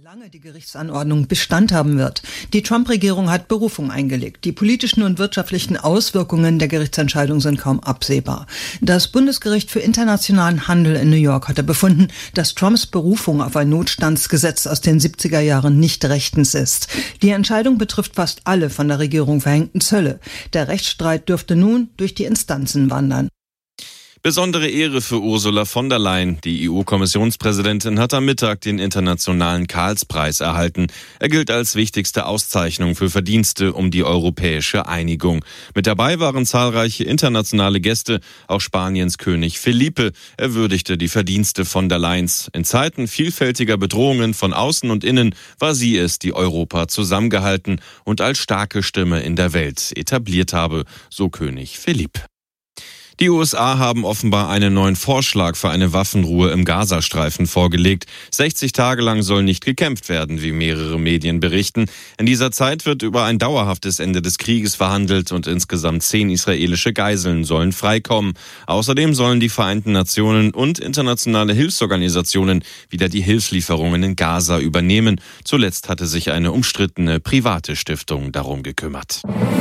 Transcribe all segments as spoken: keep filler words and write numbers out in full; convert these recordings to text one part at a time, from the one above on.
lange die Gerichtsanordnung Bestand haben wird. Die Trump-Regierung hat Berufung eingelegt. Die politischen und wirtschaftlichen Auswirkungen der Gerichtsentscheidung sind kaum absehbar. Das Bundesgericht für internationalen Handel in New York hatte befunden, dass Trumps Berufung auf ein Notstandsgesetz aus den siebziger Jahren nicht rechtens ist. Die Entscheidung betrifft fast alle von der Regierung verhängten Zölle. Der Rechtsstreit dürfte nun durch die Instanzen wandern. Besondere Ehre für Ursula von der Leyen. Die E U-Kommissionspräsidentin hat am Mittag den internationalen Karlspreis erhalten. Er gilt als wichtigste Auszeichnung für Verdienste um die europäische Einigung. Mit dabei waren zahlreiche internationale Gäste. Auch Spaniens König Felipe. Er würdigte die Verdienste von der Leyens. In Zeiten vielfältiger Bedrohungen von außen und innen war sie es, die Europa zusammengehalten und als starke Stimme in der Welt etabliert habe, so König Felipe. Die U S A haben offenbar einen neuen Vorschlag für eine Waffenruhe im Gazastreifen vorgelegt. sechzig Tage lang soll nicht gekämpft werden, wie mehrere Medien berichten. In dieser Zeit wird über ein dauerhaftes Ende des Krieges verhandelt und insgesamt zehn israelische Geiseln sollen freikommen. Außerdem sollen die Vereinten Nationen und internationale Hilfsorganisationen wieder die Hilfslieferungen in Gaza übernehmen. Zuletzt hatte sich eine umstrittene private Stiftung darum gekümmert.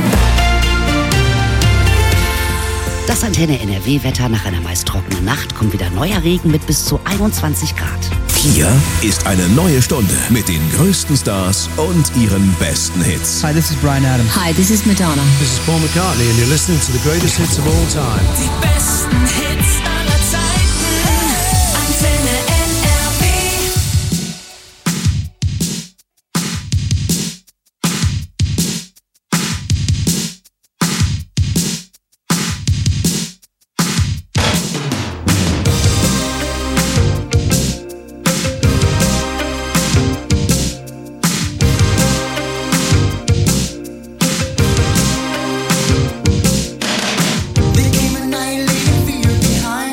Das Antenne N R W-Wetter nach einer meist trockenen Nacht kommt wieder neuer Regen mit bis zu einundzwanzig Grad. Hier ist eine neue Stunde mit den größten Stars und ihren besten Hits. Hi, this is Bryan Adams. Hi, this is Madonna. This is Paul McCartney and you're listening to the greatest hits of all time. Die besten Hits aller Zeiten. Antenne N R W. They came and annihilated fear behind.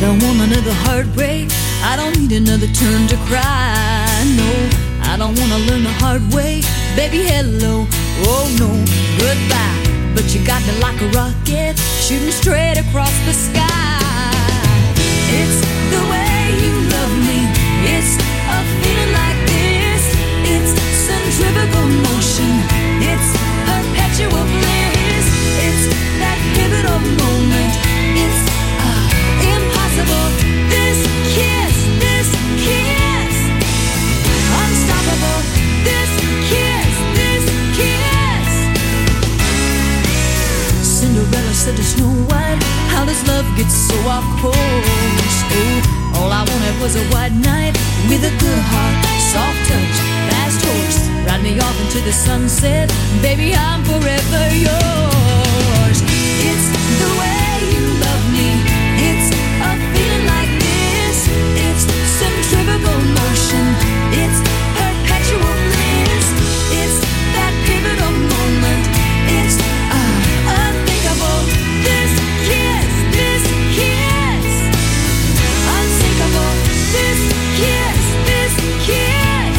don't want another heartbreak. I don't need another turn to cry. No, I don't wanna learn the hard way. Baby, hello, oh no, goodbye. But you got me like a rocket, shooting straight across the sky. It's the way you love me. It's a feeling like this. It's centrifugal motion. It's perpetual bliss. It's that pivotal moment. It's uh, impossible. This kiss, this kiss, unstoppable. This kiss, this kiss. Cinderella said to Snow White, how does love get so off course? Oh, all I wanted was a white knight with a good heart, soft touch, fast horse. Ride me off into the sunset, baby, I'm forever yours. It's the way you love me. It's a feeling like this. It's centrifugal motion. It's perpetual bliss. It's that pivotal moment. It's uh, unthinkable. This kiss, this kiss, unsinkable. This kiss, this kiss.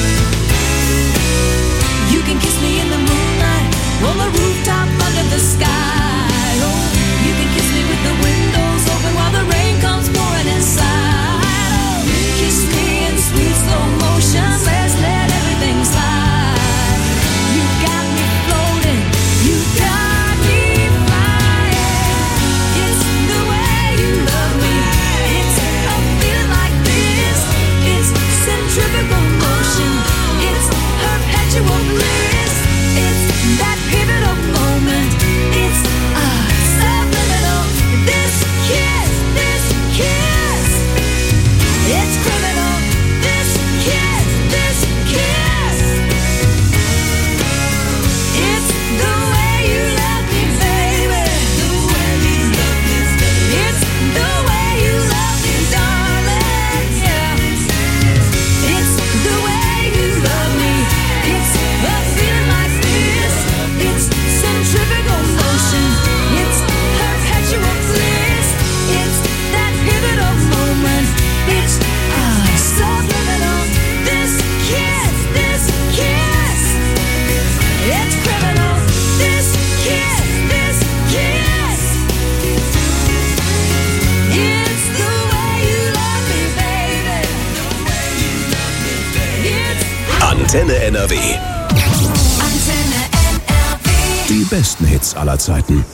You can kiss me in the moonlight, on the rooftop under the sky. Oh, you can kiss me with the windows open while the rain comes pouring inside. Oh, kiss me in sweet slow motion. Let's let everything slide. You got me floating. You got me flying. It's the way you love me. It's a feeling like this. It's centrifugal motion. It's perpetual bliss. It's that pivotal moment. It's uh, subliminal. This kiss, this kiss, it's criminal. This kiss, this kiss, it's the way you love me, baby. The way you love me, baby. It's the way you love me, darling. Yeah. It's the way you love me. It's a feeling like this. It's centrifugal motion. It's perpetual bliss. It's that pivotal moment. It's uh, subliminal. This kiss, this kiss, it's criminal. This kiss, this kiss, it's the way you love me, baby. The way you love me, baby. It's Antenne N R W. Antenne N R W. Die besten Hits aller Zeiten.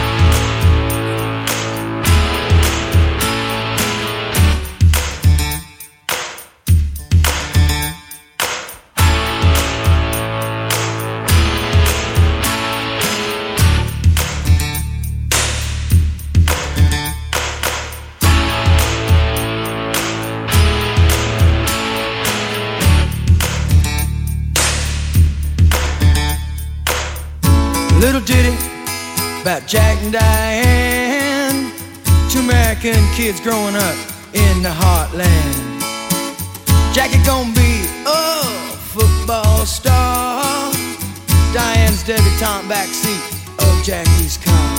Little ditty about Jack and Diane, two American kids growing up in the heartland. Jackie gonna be a football star, Diane's debutante backseat of Jackie's car.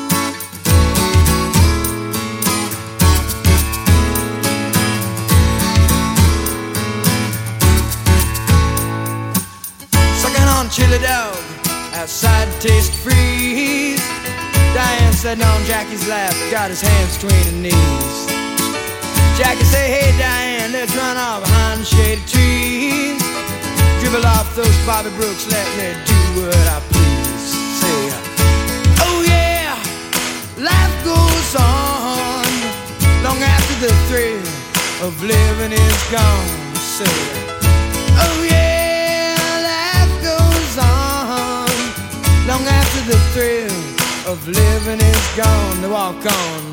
Sucking on chili dog outside Taste Freeze. Diane sitting on Jackie's lap, got his hands between her knees. Jackie say, hey Diane, let's run off behind the shady trees. Dribble off those Bobby Brooks, let me do what I please. Say, oh yeah, life goes on long after the thrill of living is gone. Say, oh yeah, life goes on long after the thrill of living is gone. To walk on.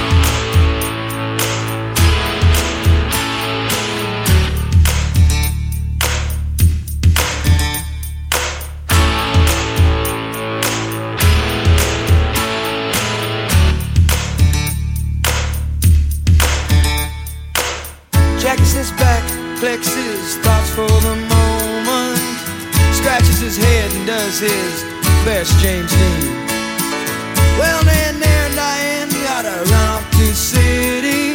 Jackie sits back, collects his thoughts for the moment, scratches his head and does his best James Dean. Well, then there, Diane, gotta run off to the city.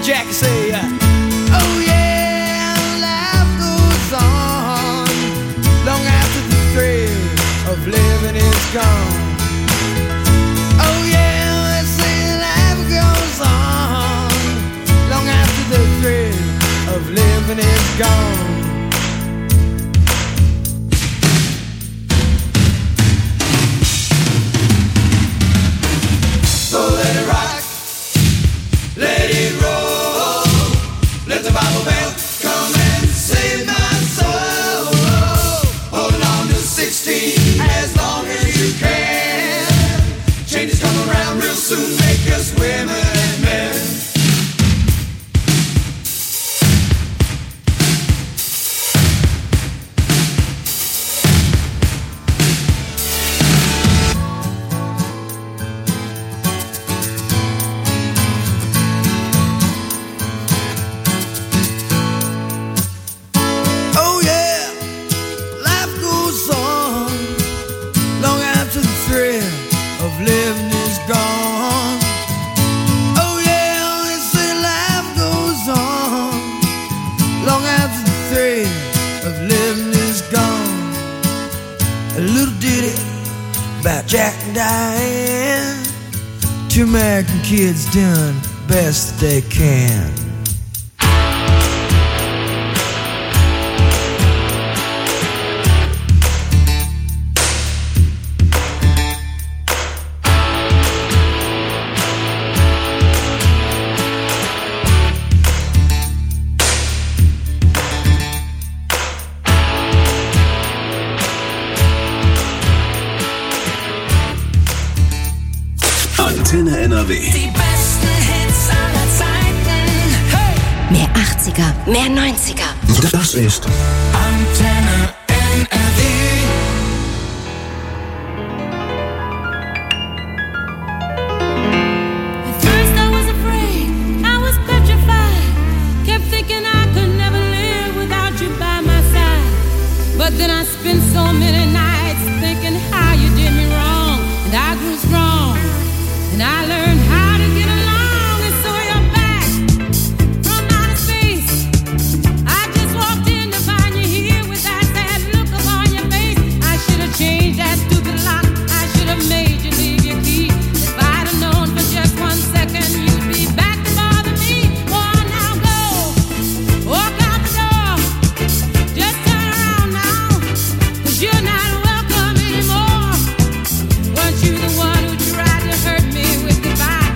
Jackie say, oh yeah, life goes on long after the thrill of living is gone. Oh yeah, they say life goes on long after the thrill of living is gone. So let it rock, let it roll, let the Bible bell come and save my soul. Hold on to sixteen as long as you can. Changes come around real soon, make us women and men. Jack and Diane, two American kids doing best they can. Antenne N R W. Die besten Hits aller Zeiten. Hey! Mehr achtziger, mehr neunziger. Das ist Antenne N R W. At first I was afraid, I was petrified. Kept thinking I could never live without you by my side. But then I spent so many nights thinking how you did me wrong. And I grew strong. And I learned how to get along, and so you're back from outer space. I just walked in to find you here with that sad look upon your face. I should have changed that stupid lock. I should have made you leave your key. If I'd have known for just one second you'd be back to bother me. Oh, now go, walk out the door. Just turn around now, 'cause you're not welcome anymore. Weren't you the one who tried to hurt me with goodbye?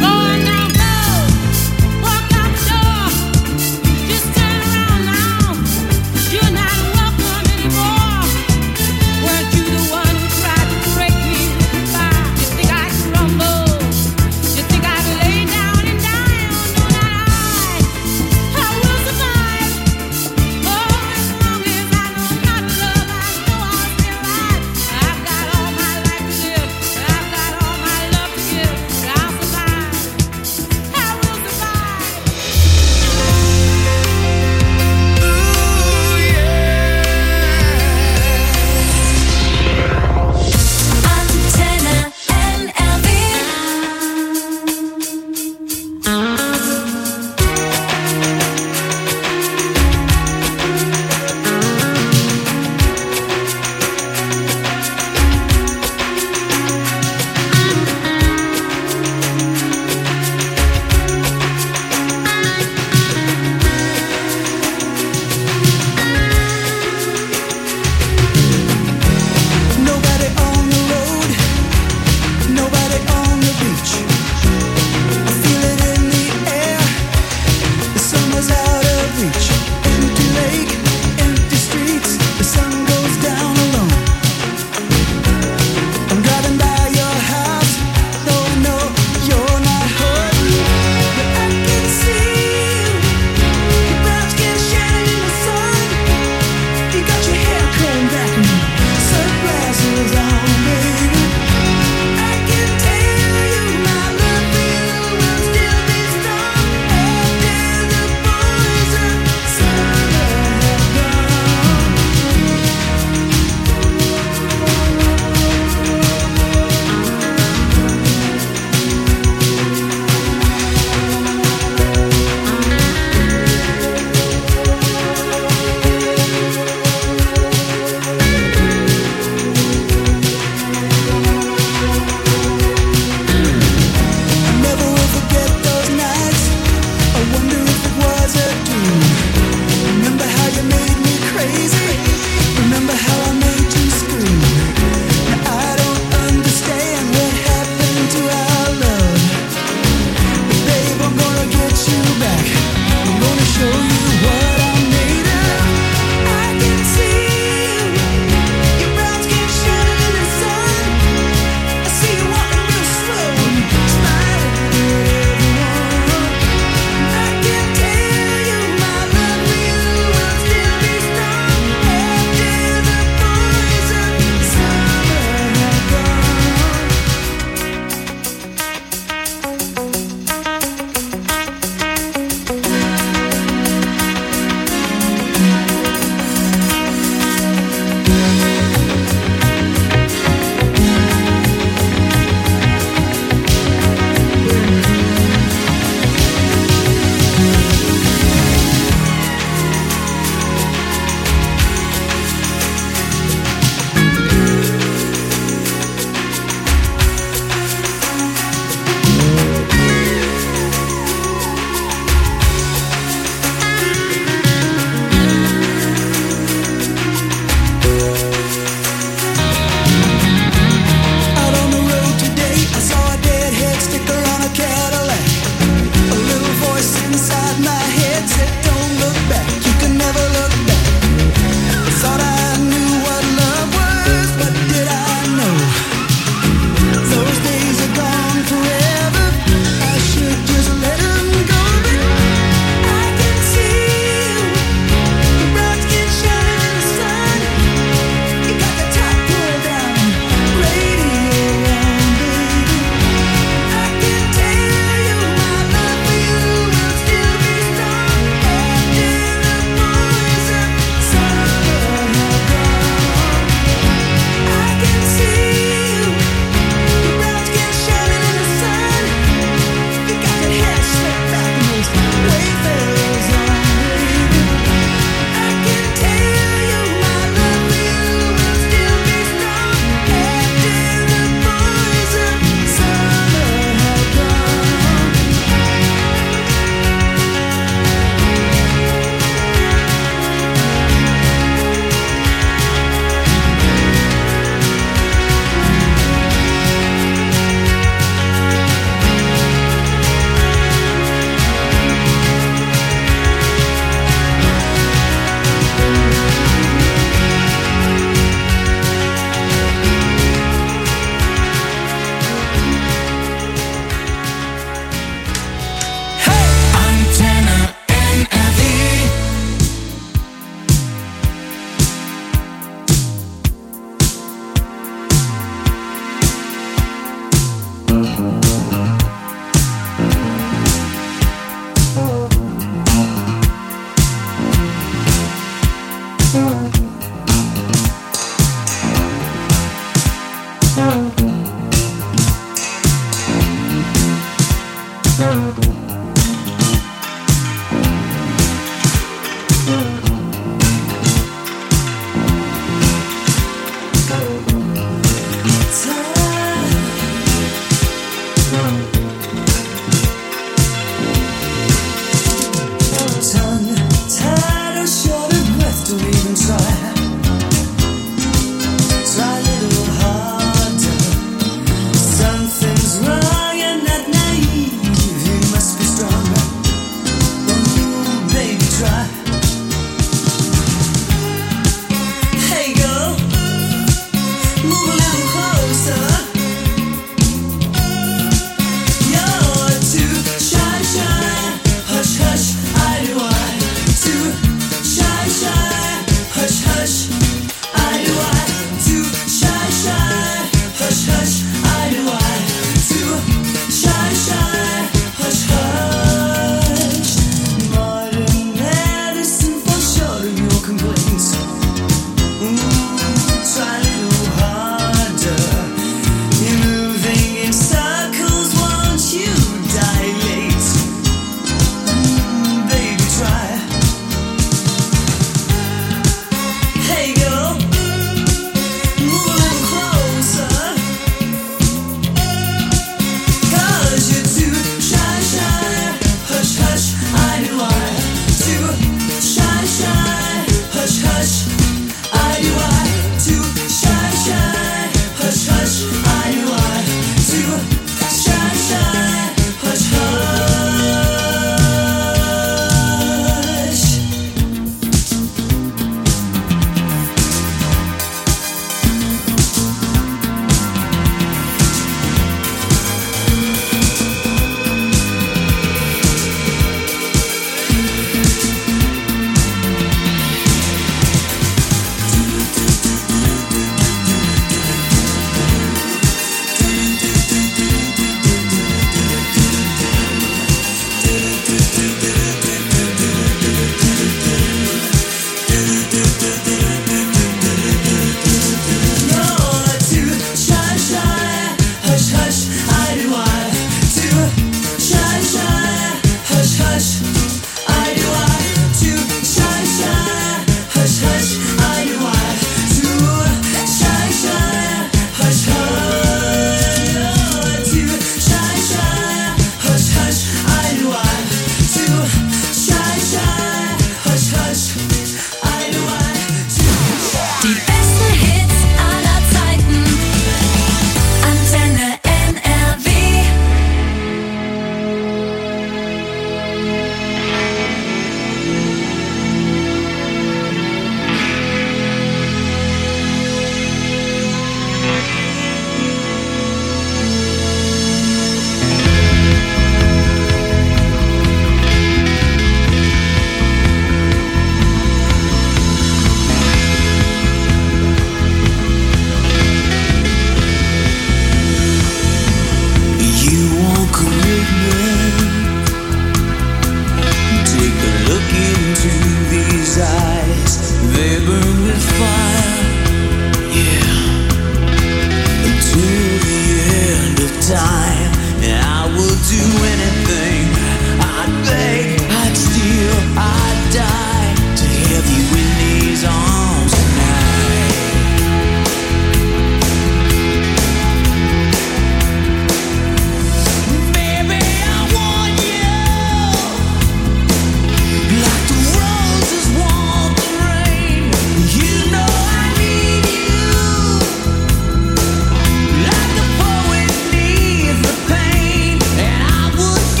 Like the poet needs the pain, and I would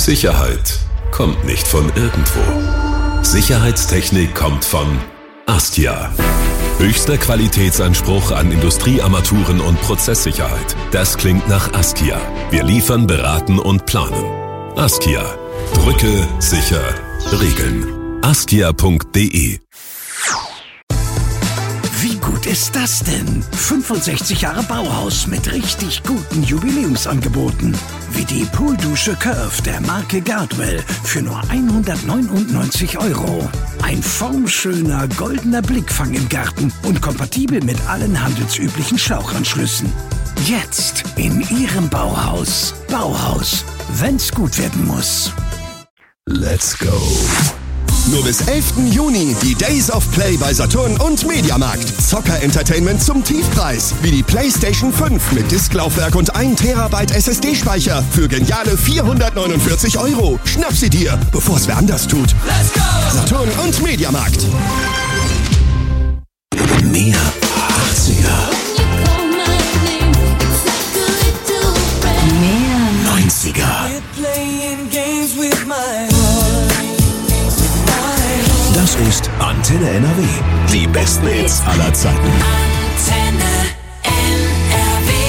Sicherheit kommt nicht von irgendwo. Sicherheitstechnik kommt von Astia. Höchster Qualitätsanspruch an Industriearmaturen und Prozesssicherheit. Das klingt nach Astia. Wir liefern, beraten und planen. Astia. Drücke, sicher, regeln. astia punkt de. Wie gut ist das denn? fünfundsechzig Jahre Bauhaus mit richtig guten Jubiläumsangeboten. Wie die Pooldusche Curve der Marke Gardwell für nur hundertneunundneunzig Euro. Ein formschöner goldener Blickfang im Garten und kompatibel mit allen handelsüblichen Schlauchanschlüssen. Jetzt in Ihrem Bauhaus. Bauhaus, wenn's gut werden muss. Let's go. Nur bis elften Juni die Days of Play bei Saturn und Mediamarkt. Zocker-Entertainment zum Tiefpreis. Wie die PlayStation fünf mit Disklaufwerk und ein Terabyte S S D-Speicher für geniale vierhundertneunundvierzig Euro. Schnapp sie dir, bevor es wer anders tut. Let's go! Saturn und Mediamarkt. Mehr achtziger. Mehr neunziger. Das ist Antenne N R W. Die besten Hits aller Zeiten. Antenne N R W.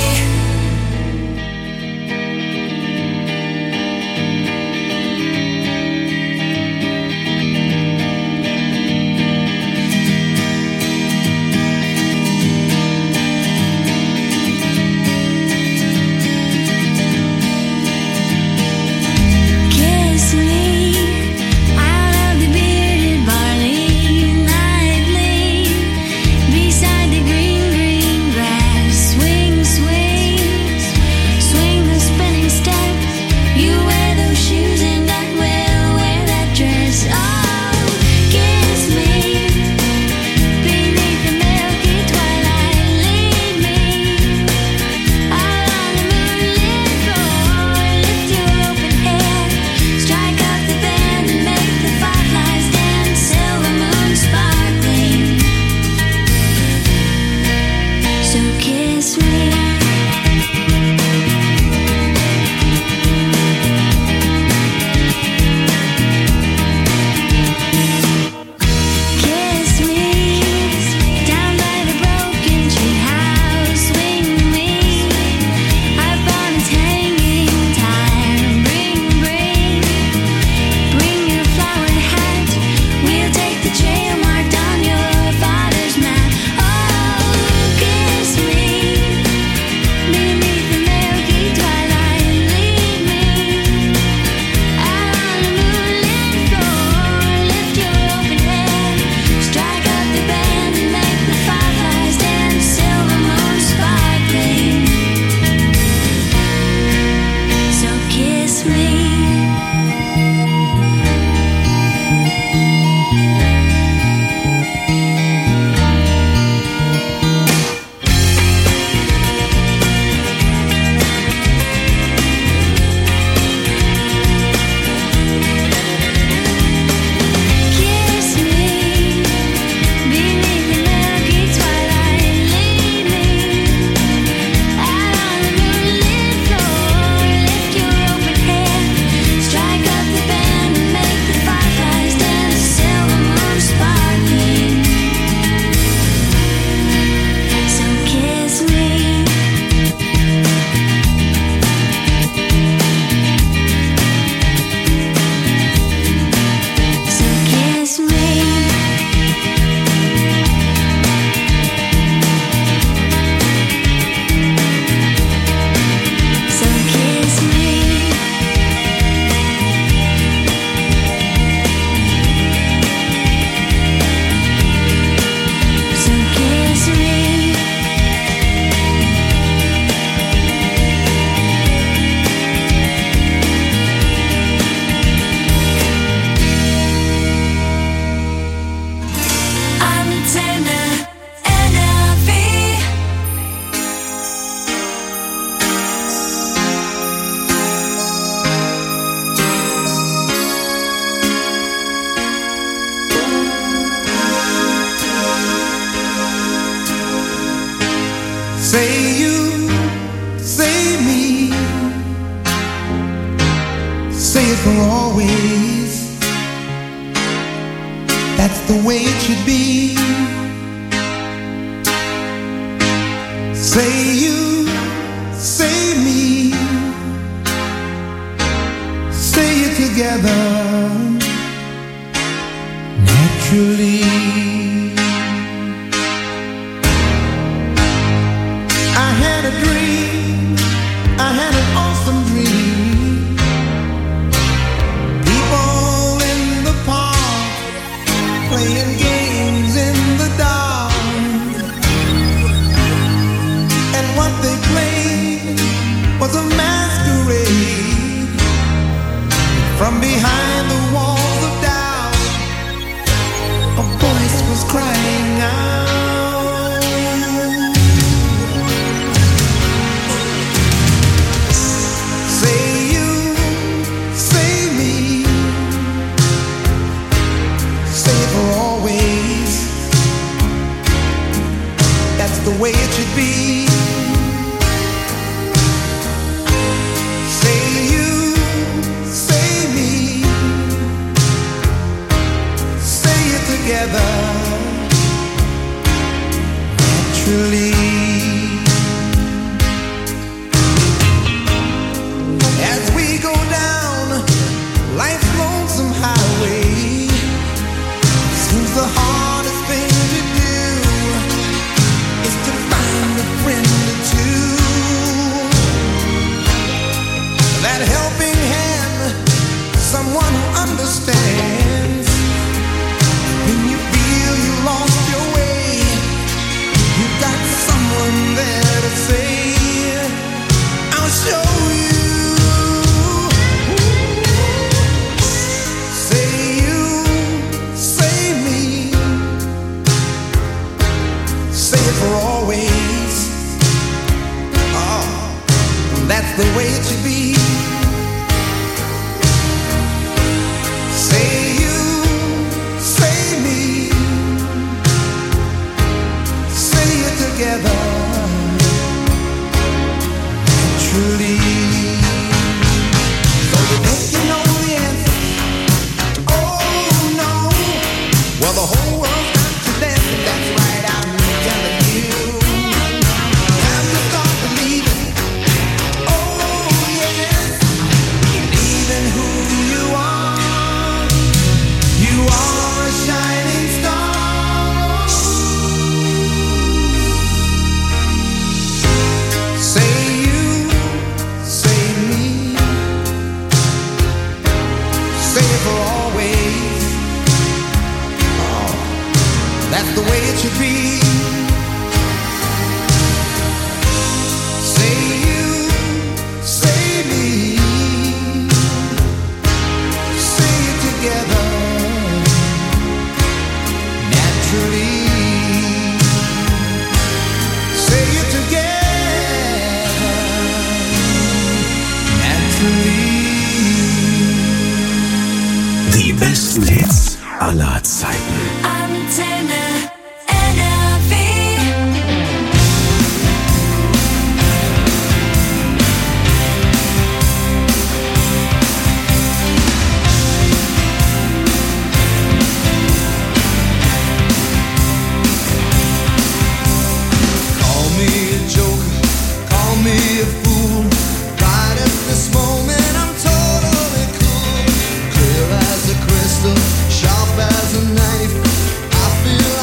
Kiss me out of the bearded barley nightly beside the green say it for always. That's the way it should be. Say you, say me, say it together naturally. I had a dream, I had an awesome dream. People in the park playing games in the dark. And what they played was a masquerade. From behind the walls of doubt, a voice was crying out. Say you, say me, say it for always. That's the way it should be. Say you, say me, say it together naturally. As we go down life's lonesome highway, seems the hardest thing to do is to find a friend or two. That helping hand, someone who understands. When you feel you lost your way, you got someone there to say, I'll show you. Say you, say me, say it for always. Oh, that's the way it should be. Say you, say me, say it together naturally. So you think you know the answer? Oh no. Well, the whole world's got to dance, and that's right, I'm telling you. Time to start believing. Oh yes, believe in who you are. You are a shining star. Say you, say me, say it for always. Oh, that's the way it should be. Say you, say me, say it together naturally. Say it together naturally. Die besten Hits aller Zeiten. Antenne N R W. Call me a joker, call me a fool. Right at this moment I'm totally cool. Clear as a crystal, sharp as a knife. I feel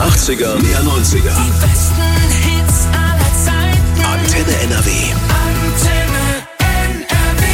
achtziger, mehr neunziger. Die besten Hits aller Zeiten. Antenne N R W. Antenne N R W.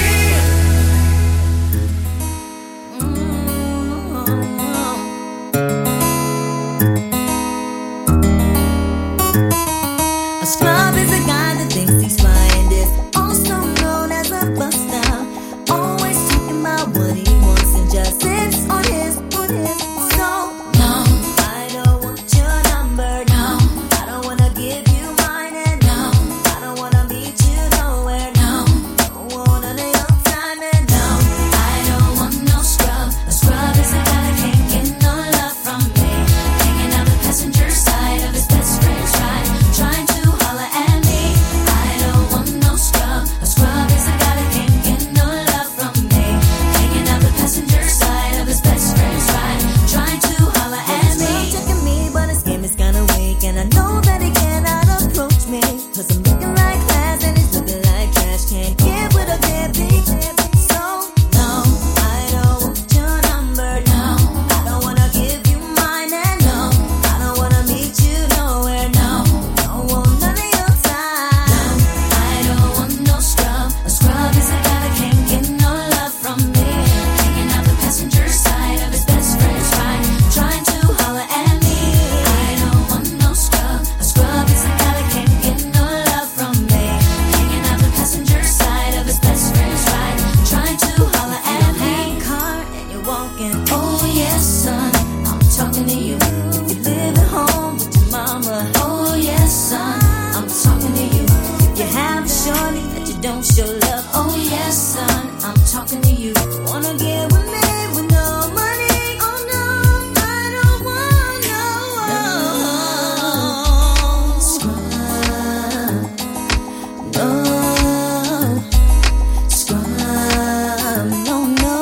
A scrub is a guy that thinks he's fine, is also known as a buster. Always talking about what he wants and just sits on his, on his. So, no, I don't want your number, no. I don't wanna give you mine, and no, I don't wanna meet you nowhere, no. Don't want none of your time, and no, I don't want no scrub. A scrub is a guy that can't get no love from me. Hanging out the passenger side of his best friend's ride, trying to holler at me. I don't want no scrub. A scrub is a guy that can't get no love from me. Hanging out the passenger side of his best friend's ride, trying to holler at me. He's checking me, but his game is kinda weak, and I know that he cannot approach me. Cause I'm looking like class and he's looking like trash. Can't get with a deadbeat. So, no, I don't want your number, no. I don't wanna give you mine, and no, I don't wanna meet you nowhere, no. Don't want none of your time. I don't want no scrub. A scrub is a guy that can't get no love from me. Hanging out the passenger side of his best friend's ride, trying to holler at me. I don't want no scrub. A scrub is a guy that can't get no love from me. Hanging out the passenger side of his best friend's ride, trying to holler at me. You car and you're walking. Oh yes, son, I'm talking to you. You live at home with your mama. Oh yes, son, I'm talking to you. You have a shorty that you don't show love. Oh yes, son, I'm talking to you. Wanna get with me with no money? Oh no, I don't want no scrub. No scrub. No, no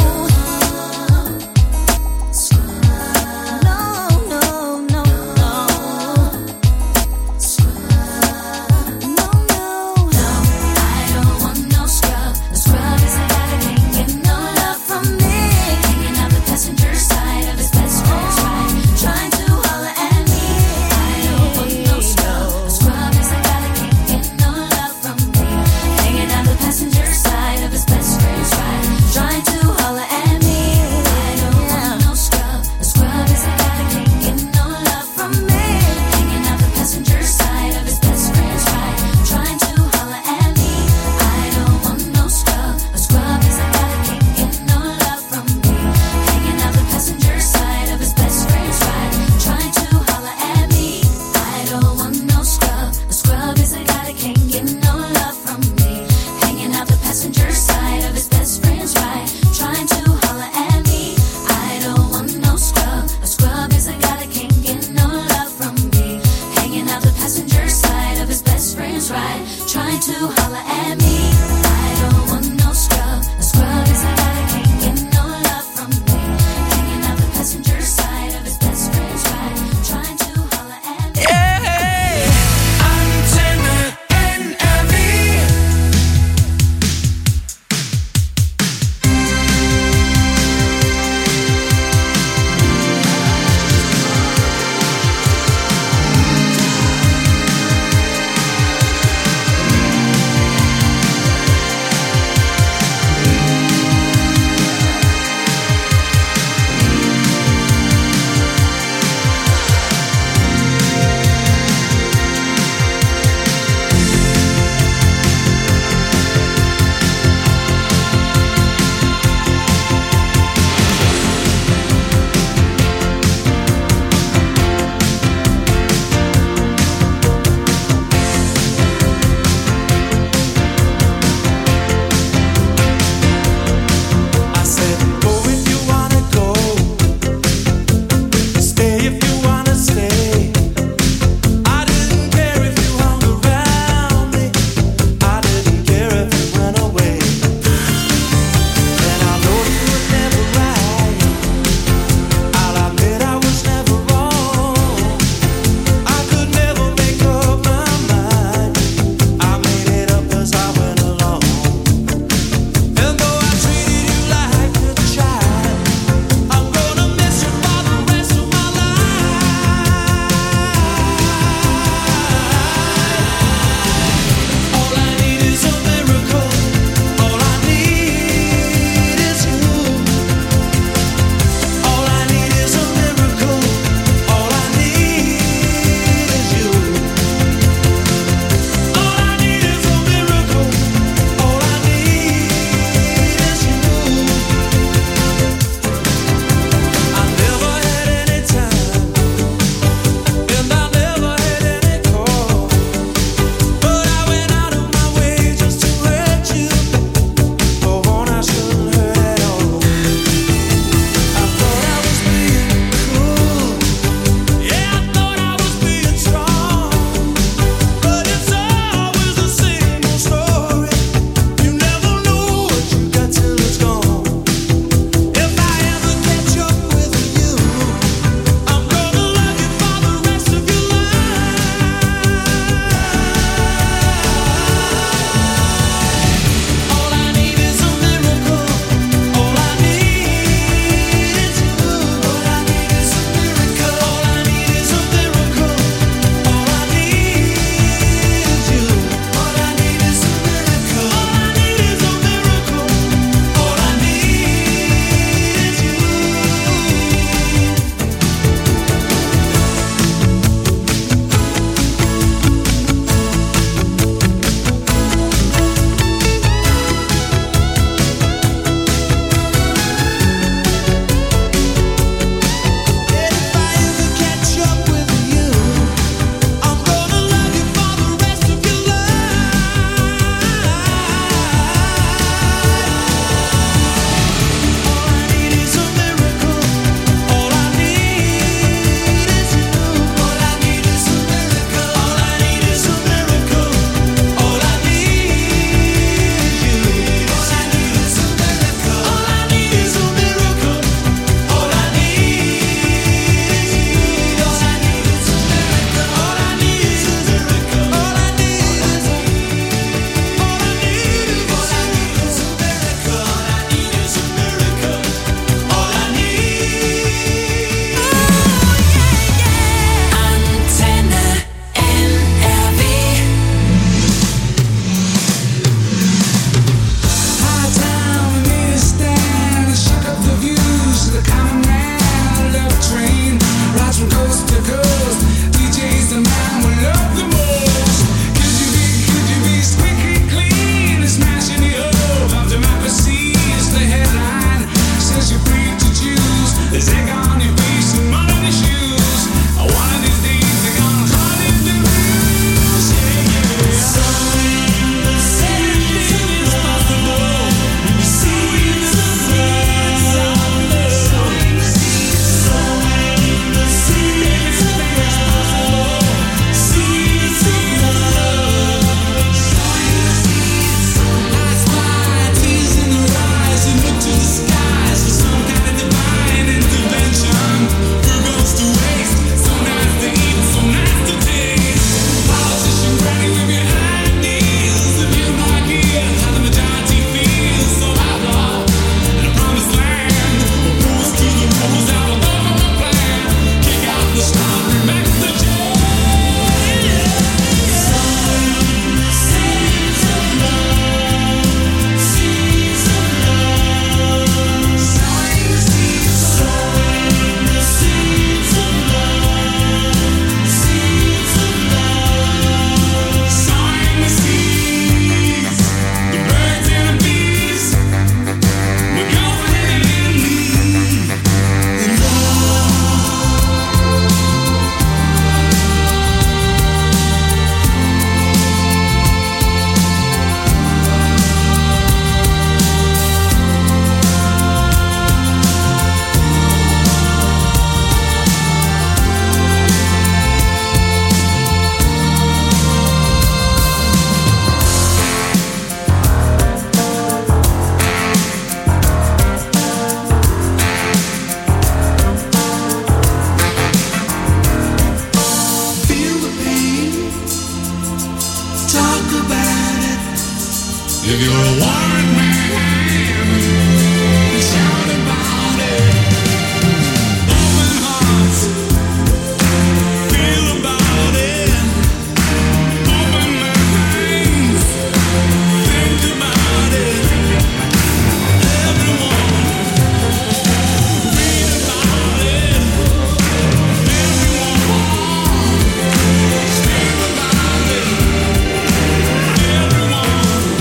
scrub. No, no, no, no scrub. No, no, no. I don't want no scrub. A scrub is a guy that can't get no love from me. Hanging out the passenger side of his best friend's ride, trying to holler at me. I don't want no scrub. A scrub is a guy that can't get no love from me. Hanging out the passenger side of his best friend's ride, trying to holler at me. I don't want no scrub. A scrub is a guy that can't get no love from me. Hanging out the passenger side of his best friend's ride, trying to holler at me. I don't want no scrub. A scrub is a guy that can't get no love from me. Hanging out the passenger side of his best friend's ride, trying to holler at me. I don't want no scrub. A scrub is a guy that can't get no love from me. Hanging out the passenger side of his best friend's ride, trying to holler at me. I don't want no scrub. A scrub is a guy that can't get no love from me. Hanging out the passenger side of his best friend's ride, trying to holler at me. I don't want no scrub. A scrub is a guy that can't get no love from me. Hanging out the passenger side of his best friend's ride, trying to holler at me. Antenne N R W. If you're a warrant man, shout about it. Open hearts, feel about it. Open minds, think about it. Everyone, read about it. Everyone, speak about it. Everyone.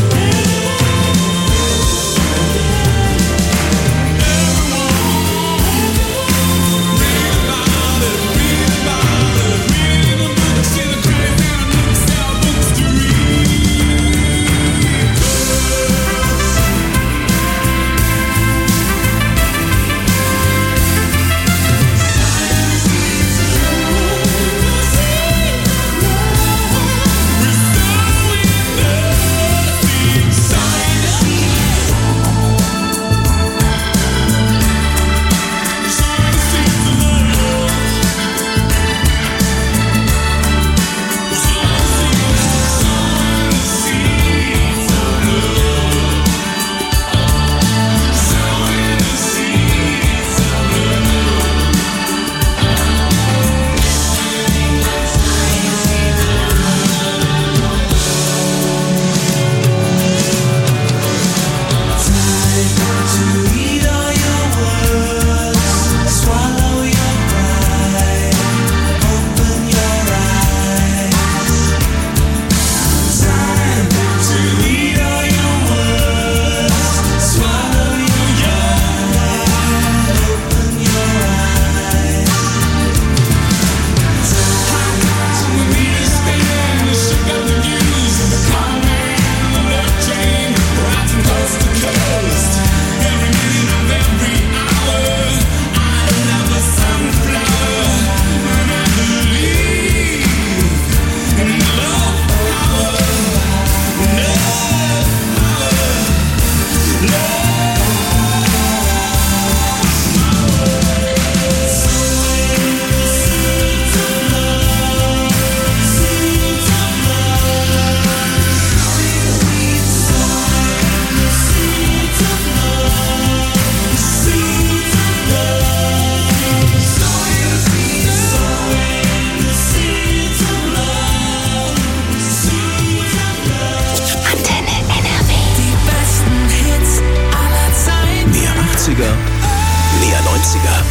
Mehr neunziger.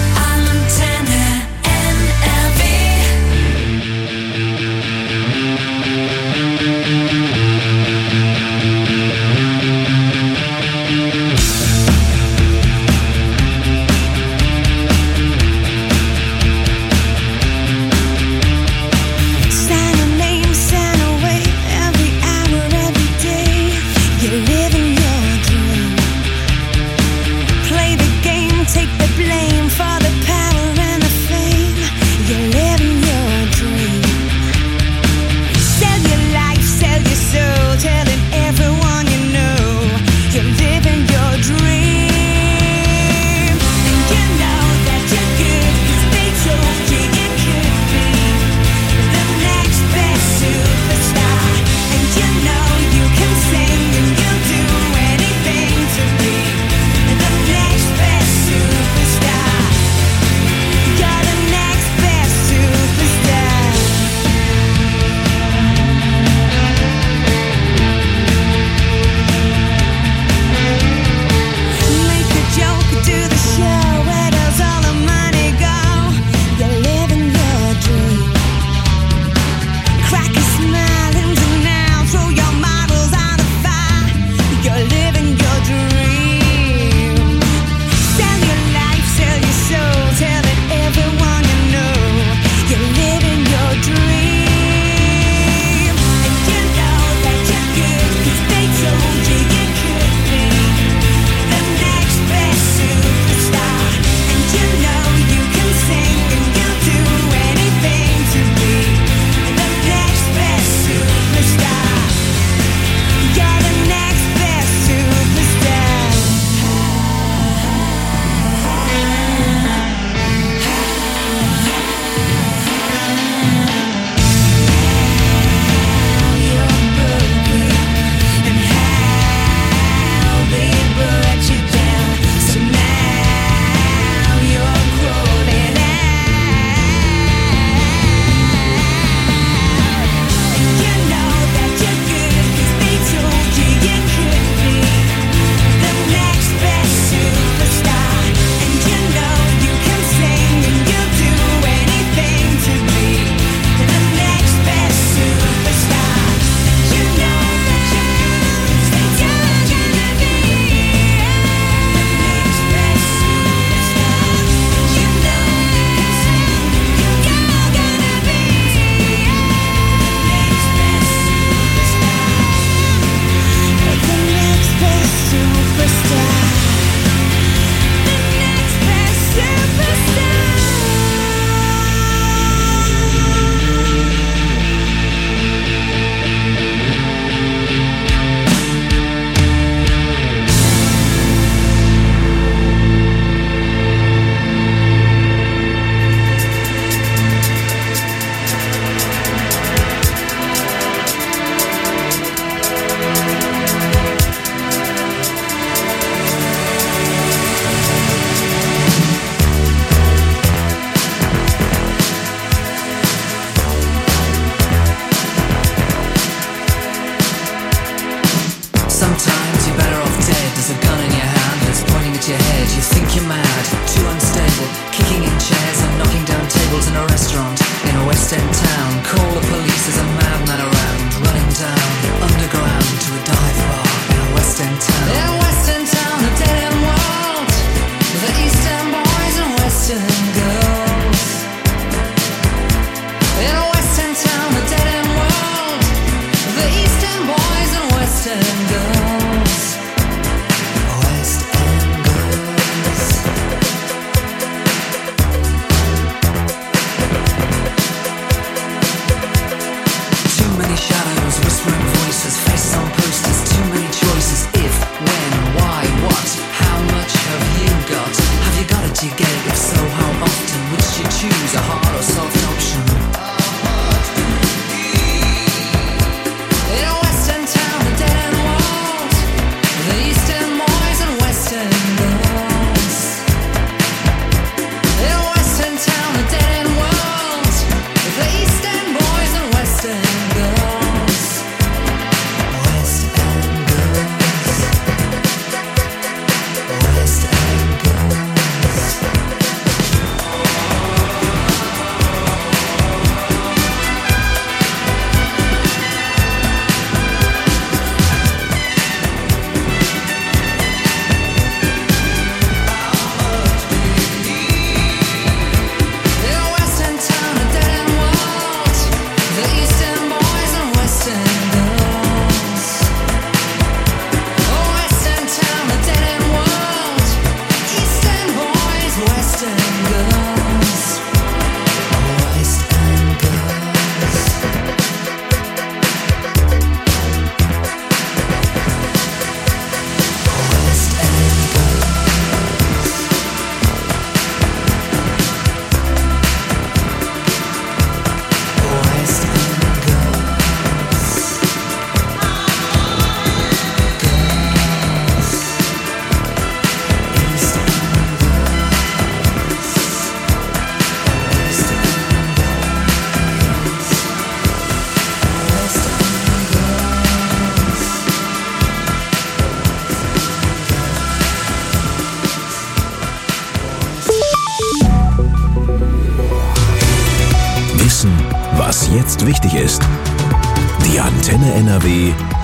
Antenne N R W. Santa name, Santa way, every hour, every day. You're living your dream. Play the game, take the blame for jetzt wichtig ist. Die Antenne N R W